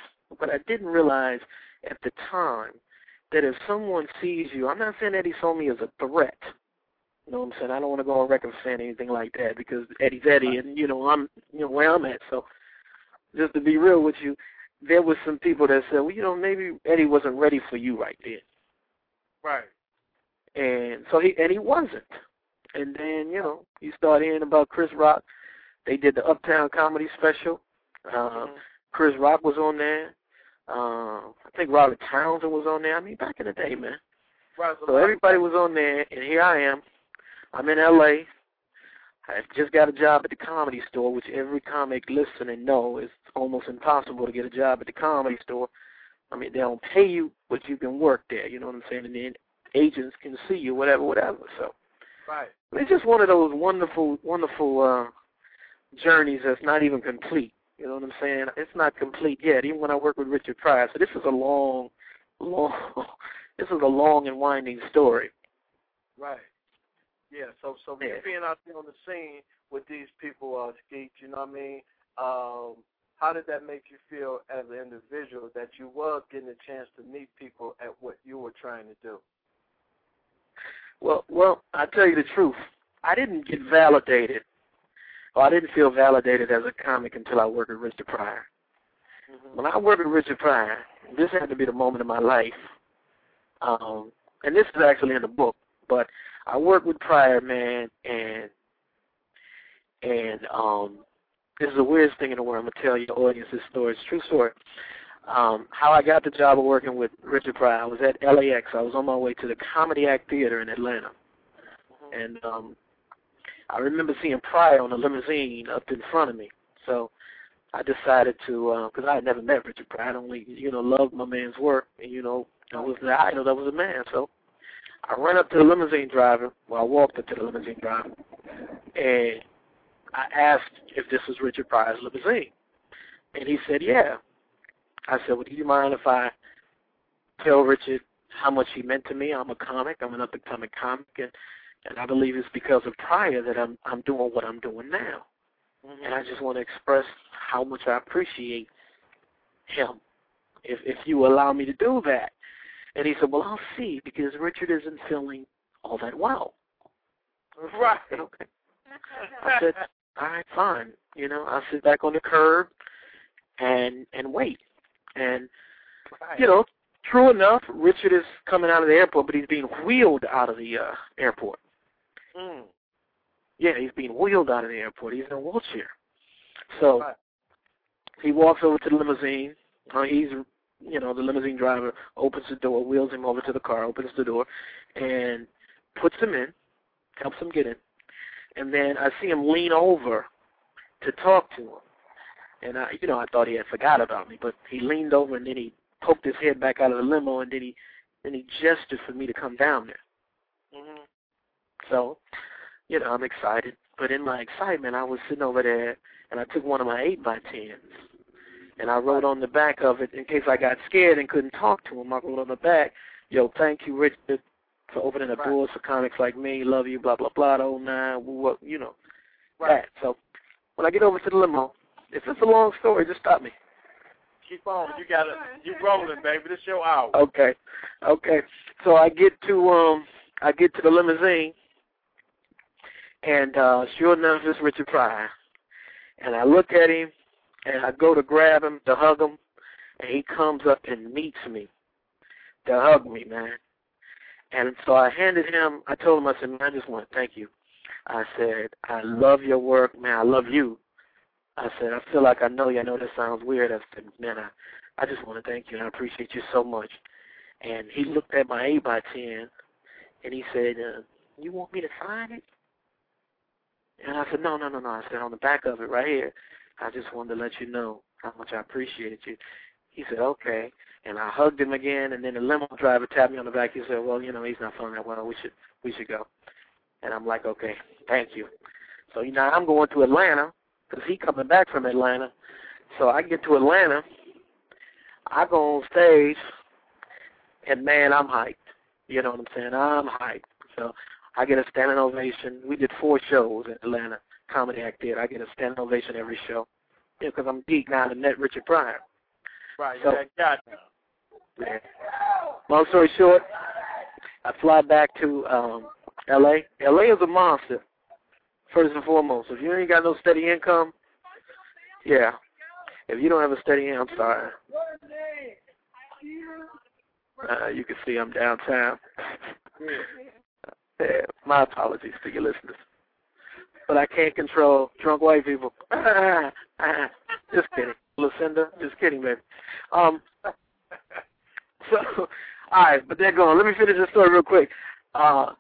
at the time, that if someone sees you, I'm not saying Eddie saw me as a threat. You know what I'm saying? I don't want to go on record saying anything like that because Eddie's Eddie, and I'm where I'm at. So just to be real with you, there was some people that said, well, maybe Eddie wasn't ready for you right then. Right. And so he wasn't. And then, you start hearing about Chris Rock. They did the Uptown Comedy Special. Chris Rock was on there. I think Robert Townsend was on there. I mean, back in the day, man. Right, so everybody was on there, and here I am. I'm in L.A. I just got a job at the Comedy Store, which every comic listening knows it's almost impossible to get a job at the Comedy Store. I mean, they don't pay you, but you can work there. You know what I'm saying? And then agents can see you, whatever. So right. It's just one of those wonderful journeys that's not even complete. You know what I'm saying? It's not complete yet, even when I work with Richard Pryor. So this is a long and winding story. Right. Yeah, so you being out there on the scene with these people, Skeet, you know what I mean? How did that make you feel as an individual that you was getting a chance to meet people at what you were trying to do? Well, I tell you the truth. I didn't get validated, or I didn't feel validated as a comic until I worked with Richard Pryor. Mm-hmm. When I worked with Richard Pryor, this had to be the moment of my life. And this is actually in the book, but I worked with Pryor, man, and And this is the weirdest thing in the world. I'm going to tell your audience this story. It's a true story. How I got the job of working with Richard Pryor, I was at LAX. I was on my way to the Comedy Act Theater in Atlanta. And I remember seeing Pryor on a limousine up in front of me. So I decided to, because I had never met Richard Pryor. I only, loved my man's work. And, I was the idol that was a man. So I ran up to the limousine driver. Well, I walked up to the limousine driver. And I asked if this was Richard Pryor's limousine. And he said, yeah. I said, well, do you mind if I tell Richard how much he meant to me? I'm a comic. I'm an up-and-coming comic. And I believe it's because of Pryor that I'm doing what I'm doing now. Mm-hmm. And I just want to express how much I appreciate him, if you allow me to do that. And he said, well, I'll see, because Richard isn't feeling all that well. Right. I said, okay. I said, all right, fine. I'll sit back on the curb and wait. And, true enough, Richard is coming out of the airport, but he's being wheeled out of the airport. Mm. Yeah, he's being wheeled out of the airport. He's in a wheelchair. So he walks over to the limousine. The limousine driver opens the door, wheels him over to the car, opens the door, and puts him in, helps him get in. And then I see him lean over to talk to him. And I thought he had forgot about me, but he leaned over and then he poked his head back out of the limo, and then he gestured for me to come down there. Mm-hmm. So, I'm excited. But in my excitement, I was sitting over there, and I took one of my 8x10s, and I wrote on the back of it, in case I got scared and couldn't talk to him, I wrote on the back, yo, thank you, Richard, for opening the doors for comics like me, love you, blah, blah, blah, the whole nine, that. So when I get over to the limo, if it's a long story, just stop me. Keep on. You rolling, baby. This your hour. Okay. So I get to the limousine, and sure enough, it's Richard Pryor. And I look at him, and I go to grab him, to hug him, and he comes up and meets me to hug me, man. And so I told him, I said, man, I just want to thank you. I said, I love your work, man. I love you. I said, I feel like I know you. I know this sounds weird. I said, man, I just want to thank you, and I appreciate you so much. And he looked at my 8x10, and he said, you want me to sign it? And I said, no. I said, on the back of it right here, I just wanted to let you know how much I appreciated you. He said, okay. And I hugged him again, and then the limo driver tapped me on the back. He said, well, he's not feeling that well. We should go. And I'm like, okay, thank you. So, I'm going to Atlanta, because he coming back from Atlanta. So I get to Atlanta, I go on stage, and, man, I'm hyped. You know what I'm saying? I'm hyped. So I get a standing ovation. We did 4 shows at Atlanta Comedy Act Theater. I get a standing ovation every show, because I'm geek now to met Richard Pryor. Right, so, got man. Long story short, I fly back to L.A. L.A. is a monster, first and foremost. If you ain't got no steady income, yeah. If you don't have a steady income, I'm sorry. You can see I'm downtown. Yeah, my apologies to your listeners. But I can't control drunk white people. Just kidding. Lucinda, just kidding, baby. So, all right, but they're going. Let me finish this story real quick. I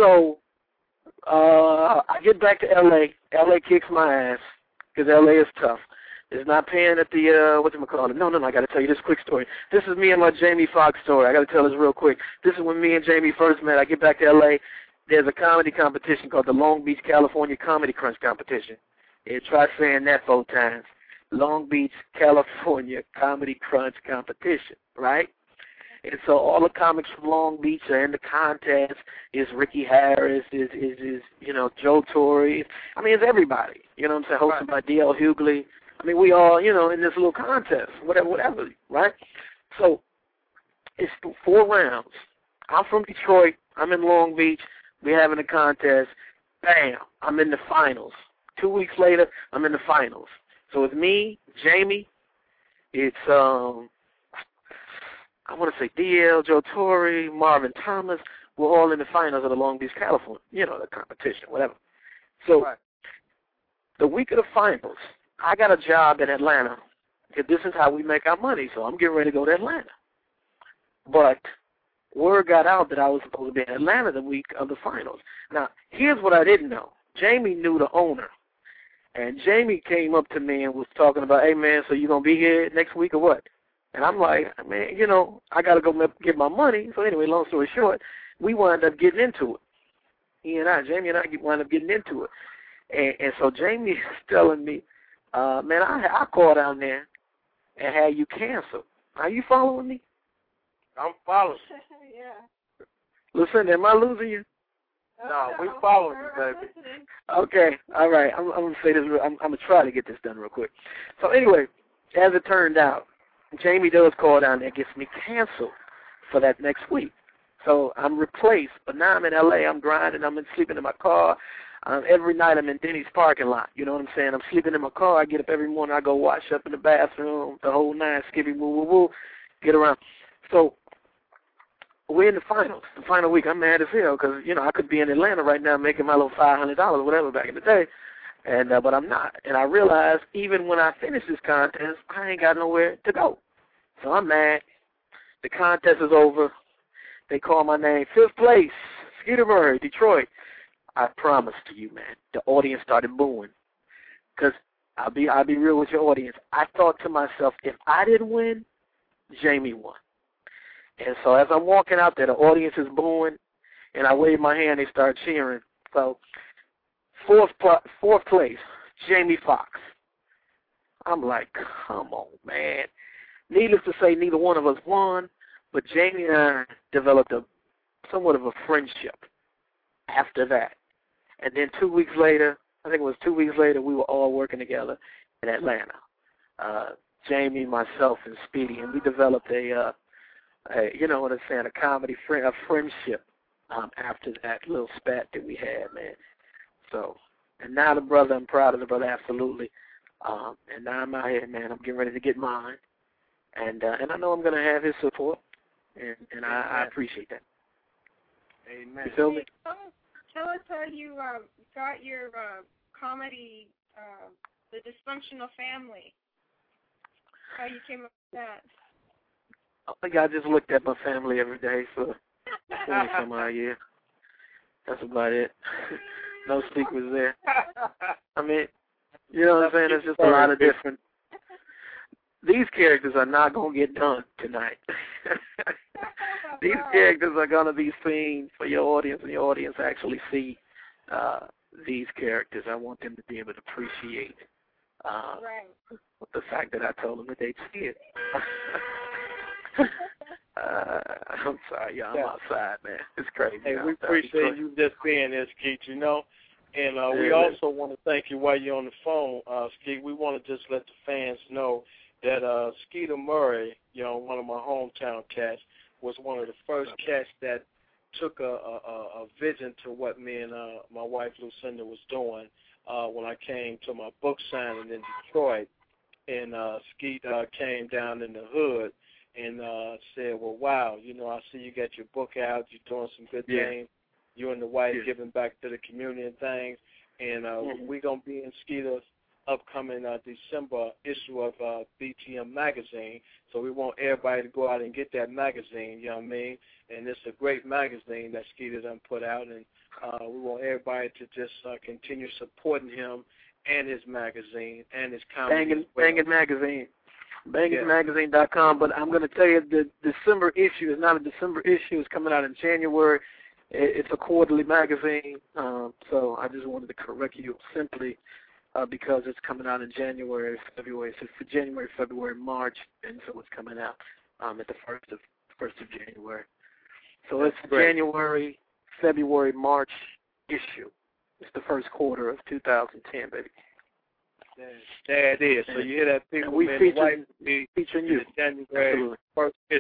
get back to L.A. L.A. kicks my ass because L.A. is tough. It's not paying at the, whatchamacallit. No, I got to tell you this quick story. This is me and my Jamie Foxx story. I got to tell this real quick. This is when me and Jamie first met. I get back to L.A. There's a comedy competition called the Long Beach, California Comedy Crunch Competition. Yeah, try saying that 4 times. Long Beach, California Comedy Crunch Competition, right? And so all the comics from Long Beach are in the contest. Is Ricky Harris, is Joe Torre. I mean, it's everybody. You know what I'm saying? Hosted by D.L. Hughley. I mean, we all, in this little contest, whatever, right? So it's 4 rounds. I'm from Detroit. I'm in Long Beach. We're having a contest. Bam, I'm in the finals. 2 weeks later, I'm in the finals. So it's me, Jamie. It's, I want to say D.L., Joe Torre, Marvin Thomas. We're all in the finals of the Long Beach, California, the competition, whatever. So the week of the finals, I got a job in Atlanta. This is how we make our money, so I'm getting ready to go to Atlanta. But word got out that I was supposed to be in Atlanta the week of the finals. Now, here's what I didn't know. Jamie knew the owner. And Jamie came up to me and was talking about, hey, man, so you going to be here next week or what? And I'm like, man, you know, I got to go get my money. So anyway, long story short, we wound up getting into it. Jamie and I wound up getting into it. And so Jamie is telling me, man, I called down there and had you canceled. Are you following me? I'm following. Yeah. Listen, am I losing you? No, we following you, baby. Okay, all right. I'm going to say this. I'm going to try to get this done real quick. So anyway, as it turned out, Jamie does call down there and gets me canceled for that next week. So I'm replaced, but now I'm in L.A. I'm grinding. I'm sleeping in my car. Every night I'm in Denny's parking lot. You know what I'm saying? I'm sleeping in my car. I get up every morning. I go wash up in the bathroom, the whole nine, skippy, woo, woo, woo, get around. So we're in the finals, the final week. I'm mad as hell because, you know, I could be in Atlanta right now making my little $500 or whatever back in the day, and but I'm not. And I realized even when I finish this contest, I ain't got nowhere to go. So I'm mad. The contest is over. They call my name, 5th place, Skeeter Murray, Detroit. I promise to you, man, the audience started booing. Because I'll be real with your audience. I thought to myself, if I didn't win, Jamie won. And so as I'm walking out there, the audience is booing, and I wave my hand, they start cheering. So 4th place, Jamie Foxx. I'm like, come on, man. Needless to say, neither one of us won, but Jamie and I developed somewhat of a friendship after that. And then 2 weeks later, I think it was 2 weeks later, we were all working together in Atlanta. Jamie, myself, and Speedy, and we developed you know what I'm saying, a friendship after that little spat that we had, man. So, and now the brother, I'm proud of the brother, absolutely. And now I'm out here, man. I'm getting ready to get mine. And I know I'm going to have his support, and I appreciate that. Amen. You feel me? Tell us how you got your comedy, The Dysfunctional Family, how you came up with that. I think I just looked at my family every day for 20-some-odd years. That's about it. No secrets there. I mean, you know what I'm saying? It's just a lot of different. These characters are not going to get done tonight. These characters are going to be seen for your audience, and your audience actually see these characters. I want them to be able to appreciate the fact that I told them that they'd see it. I'm sorry, y'all. I'm outside, man. It's crazy. Hey, we appreciate you just being here, Skeet, you know. And we also want to thank you while you're on the phone, Skeet. We want to just let the fans know that Skeeter Murray, you know, one of my hometown cats, was one of the first cats that took a vision to what me and my wife Lucinda was doing when I came to my book signing in Detroit. And Skeet came down in the hood and said, well, wow, you know, I see you got your book out. You're doing some good things. You and the wife giving back to the community and things. And we're going to be in Skeeter's upcoming December issue of BTM Magazine. So we want everybody to go out and get that magazine, you know what I mean? And it's a great magazine that Skeeter done put out. And we want everybody to just continue supporting him and his magazine and his comedy. Bangin' Magazine. BanginMagazine.com, but I'm going to tell you the December issue is not a December issue. It's coming out in January. It's a quarterly magazine, so I just wanted to correct you simply because it's coming out in January, February. So for January, February, March, and so it's coming out at the first of January. So it's January, February, March issue. It's the first quarter of 2010, baby. There it is. So you hear that, people? We featuring you. January first issue,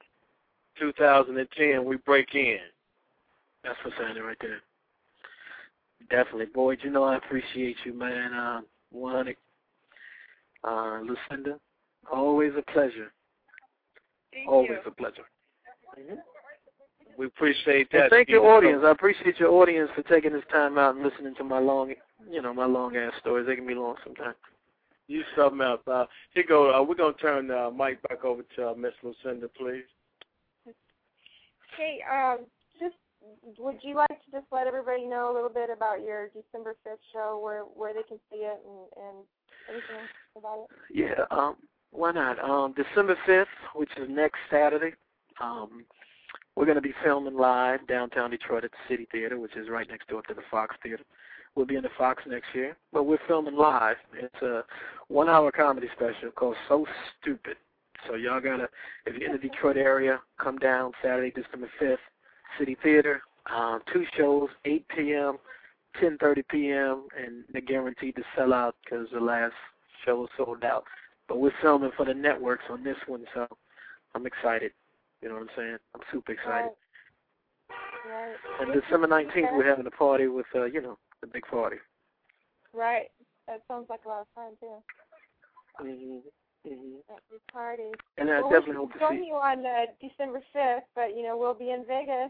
2010. We break in. That's what's happening right there. Definitely, Boyd. You know I appreciate you, man. 100. Lucinda, always a pleasure. Thank always you. a pleasure. We appreciate that. And thank your audience. I appreciate your audience for taking this time out and listening to my long ass stories. They can be long sometimes. You something else. Here go. We're gonna turn the mic back over to Miss Lucinda, please. Hey, would you like to just let everybody know a little bit about your December 5th show, where they can see it and anything about it? Yeah, why not? December 5th, which is next Saturday, we're going to be filming live downtown Detroit at the City Theater, which is right next door to the Fox Theater. We'll be in the Fox next year, but we're filming live. It's a 1-hour comedy special called So Stupid. So y'all got to, if you're in the Detroit area, come down Saturday, December 5th, City Theater. 2 shows, 8 p.m., 10:30 p.m., and they're guaranteed to sell out because the last show was sold out. But we're filming for the networks on this one, so I'm excited. You know what I'm saying? I'm super excited. Right. And December 19th, we're having a party with, the big party. Right. That sounds like a lot of fun, too. Mm-hmm. Party. And I definitely hope to see you on December 5th, but, we'll be in Vegas.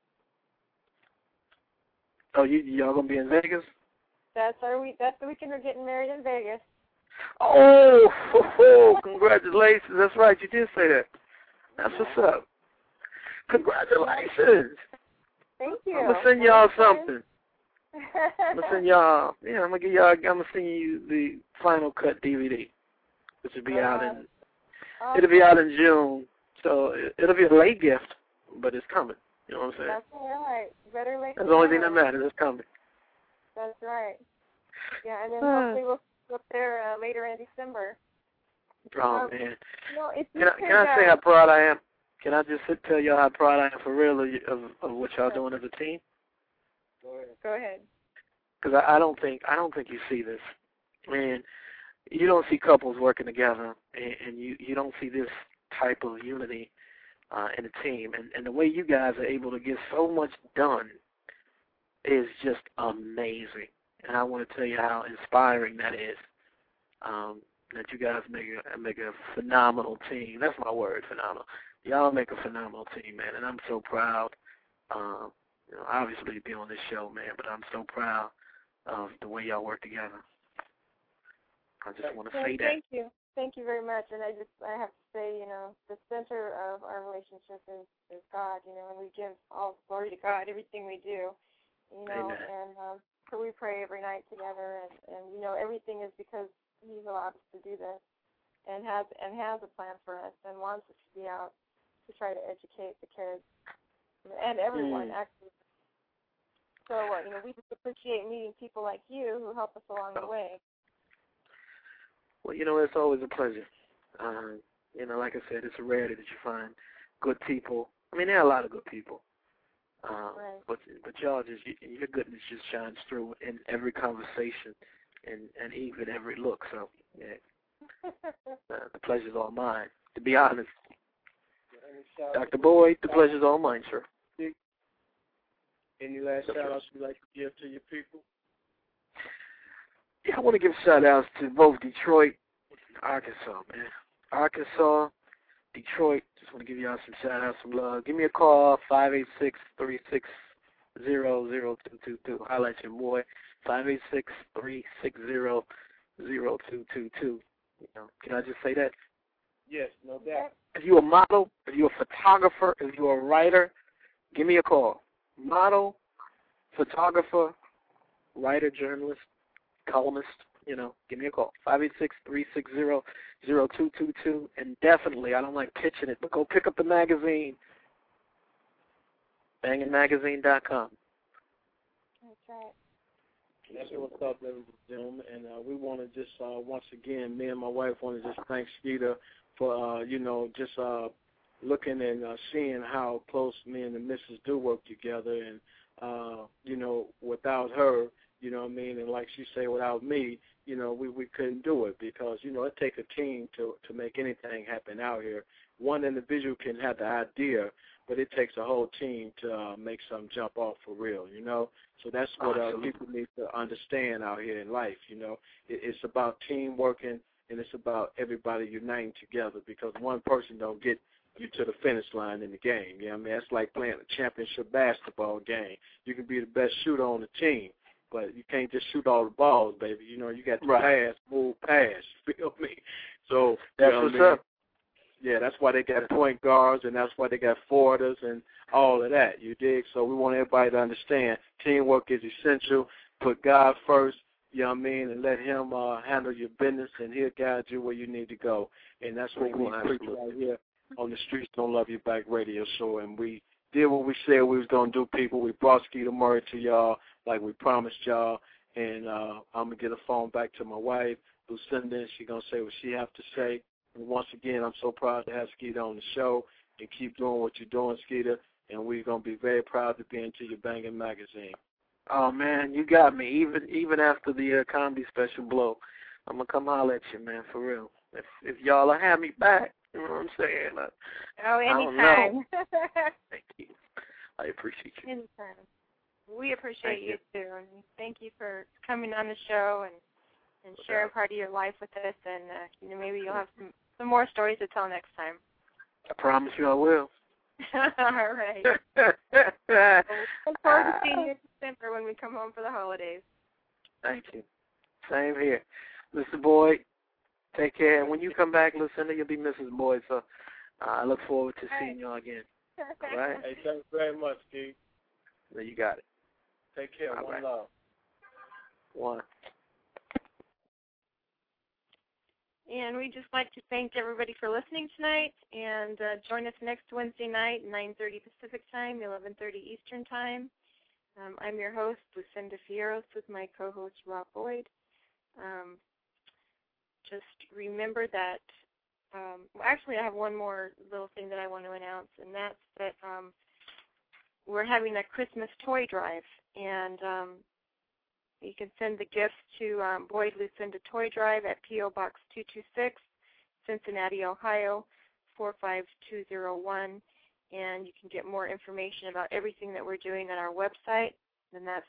Oh, y'all going to be in Vegas? That's the weekend we're getting married in Vegas. Oh, congratulations. That's right. You did say that. That's what's up. Congratulations. Thank you. I'm going to send y'all something. I'm going to send y'all, I'm going to send you the Final Cut DVD, which will be out it'll be out in June. So it'll be a late gift, but it's coming. You know what I'm saying? That's all right. Better late. That's the only thing that matters. It's coming. That's right. Yeah, and then hopefully we'll go up there later in December. Oh, man. Can I say how proud I am? Can I just tell y'all how proud I am for real of what y'all doing as a team? Go ahead. Because I don't think you see this. Man, you don't see couples working together, and you don't see this type of unity in a team. And the way you guys are able to get so much done is just amazing. And I want to tell you how inspiring that is. That you guys make a phenomenal team. That's my word, phenomenal. Y'all make a phenomenal team, man, and I'm so proud. Obviously to be on this show, man, but I'm so proud of the way y'all work together. I just want to say that. Thank you very much. And I have to say, the center of our relationship is God, and we give all glory to God, everything we do, Amen. And so we pray every night together, and everything is because He's allowed us to do this, and has a plan for us, and wants us to be out to try to educate the kids and everyone actually. So we just appreciate meeting people like you who help us along the way. Well, it's always a pleasure. Like I said, it's a rarity that you find good people. I mean, there are a lot of good people, right. but y'all your goodness just shines through in every conversation. And even every look, so yeah, the pleasure's all mine. To be honest, Dr. Boyd, the pleasure's all mine, sir. Any last shout-outs you'd like to give to your people? Yeah, I want to give shout-outs to both Detroit, Arkansas, man. Arkansas, Detroit. Just want to give y'all some shout-outs, some love. Give me a call, 586-360-0222. Highlight your boy. 586-360-0222. Can I just say that? Yes, no doubt. If you're a model, if you're a photographer, if you're a writer, give me a call. Model, photographer, writer, journalist, columnist, give me a call. 586-360-0222. And definitely, I don't like pitching it, but go pick up the magazine. BangingMagazine.com. That's right. That's what's up, ladies and gentlemen. And we want to just, once again, me and my wife want to just thank Skeeter for, just looking and seeing how close me and the missus do work together. And, without her, and like she say, without me, we couldn't do it because, it takes a team to make anything happen out here. One individual can have the idea, but it takes a whole team to make something jump off for real, So that's what people need to understand out here in life, It's about team working, and it's about everybody uniting together because one person don't get you to the finish line in the game. You know what I mean? That's like playing a championship basketball game. You can be the best shooter on the team, but you can't just shoot all the balls, baby. You know, you got to pass, move, pass. You feel me? So that's what's up. Yeah, that's why they got point guards, and that's why they got forwarders and all of that. You dig? So we want everybody to understand teamwork is essential. Put God first, you know what I mean, and let him handle your business, and he'll guide you where you need to go. And that's what we preach right here on the Streets Don't Love You Back radio show. And we did what we said we was going to do, people. We brought Skeeter Murray to y'all like we promised y'all. And I'm going to get a phone back to my wife, Lucinda, and she's going to say what she have to say. And once again, I'm so proud to have Skeeter on the show, and keep doing what you're doing, Skeeter. And we're going to be very proud to be into your banging magazine. Oh, man, you got me. Even after the comedy special blow, I'm going to come holler at you, man, for real. If y'all will have me back, you know what I'm saying? Anytime. Thank you. I appreciate you. Anytime. We appreciate you, too. And thank you for coming on the show and sharing part of your life with us. And, maybe you'll have some more stories to tell next time. I promise you I will. All right. Look forward to seeing you in December when we come home for the holidays. Thank you. Same here. Mr. Boyd, take care. And when you come back, Lucinda, you'll be Mrs. Boyd. So I look forward to seeing y'all again. All right? Hey, thanks very much, Steve. There you got it. Take care. All One right. love. One. And we'd just like to thank everybody for listening tonight, and join us next Wednesday night, 9:30 Pacific Time, 11:30 Eastern Time. I'm your host, Lucinda Fierros, with my co-host, Rob Boyd. Just remember that, actually I have one more little thing that I want to announce, and that's that we're having a Christmas toy drive, and you can send the gifts to Boyd Lucinda Toy Drive at P.O. Box 226, Cincinnati, Ohio, 45201. And you can get more information about everything that we're doing at our website, and that's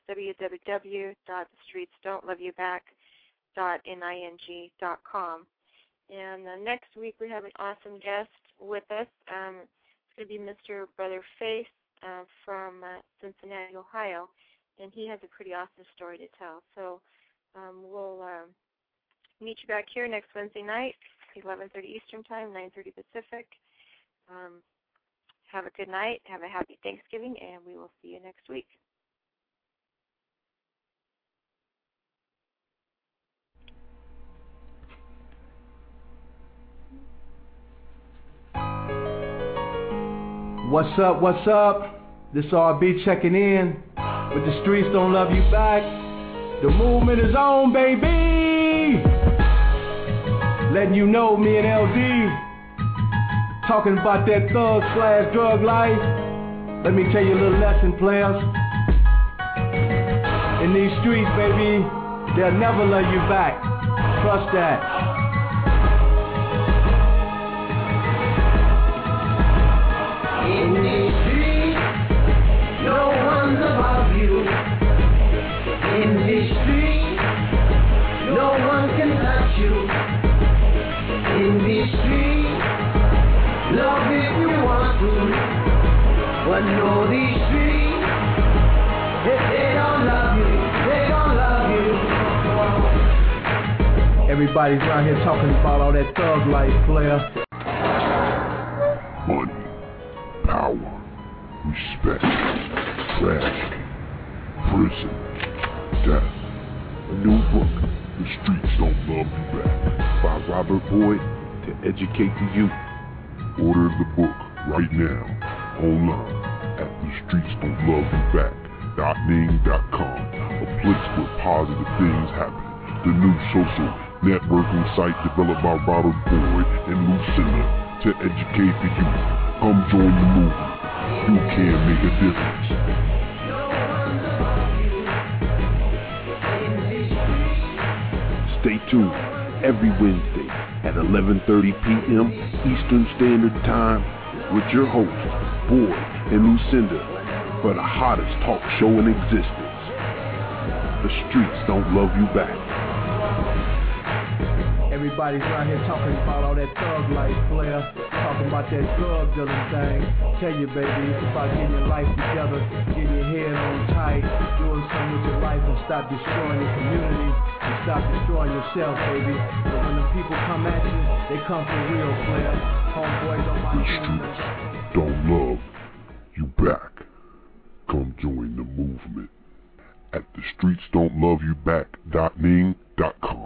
www.thestreetsdon'tloveyoubback.ning.com. And next week we have an awesome guest with us. It's going to be Mr. Brother Face from Cincinnati, Ohio. And he has a pretty awesome story to tell. So we'll meet you back here next Wednesday night, 11:30 Eastern Time, 9:30 Pacific. Have a good night. Have a happy Thanksgiving, and we will see you next week. What's up? What's up? This RB checking in with the Streets Don't Love You Back. The movement is on, baby. Letting you know, me and LD talking about that thug/drug life. Let me tell you a little lesson, players. In these streets, baby, they'll never love you back. Trust that. In these streets, no one's above you. In these streets, no one can touch you. In these streets, love if you want to. But know these streets, if they don't love you, they don't love you. Everybody's around here talking about all that thug life, player. Money, power, respect, tragedy, prison, death. A new book, The Streets Don't Love You Back, by Robert Boyd to educate the youth. Order the book right now online at thestreetsdon'tloveYouBack.ning.com, a place where positive things happen. The new social networking site developed by Robert Boyd and Lucinda to educate the youth. Come join the movement. You can make a difference. Stay tuned every Wednesday at 11:30 p.m. Eastern Standard Time with your hosts, Boyd and Lucinda, for the hottest talk show in existence. The Streets Don't Love You Back. Everybody's around here talking about all that thug life, player. Talking about that drug dealing thing. Tell you, baby, it's about getting your life together, getting your head on tight, doing something with your life and stop destroying your community and stop destroying yourself, baby. But when the people come at you, they come for real, player. Homeboys on my team. Don't love you back. Come join the movement at thestreetsdon'tloveyouback.ning.com.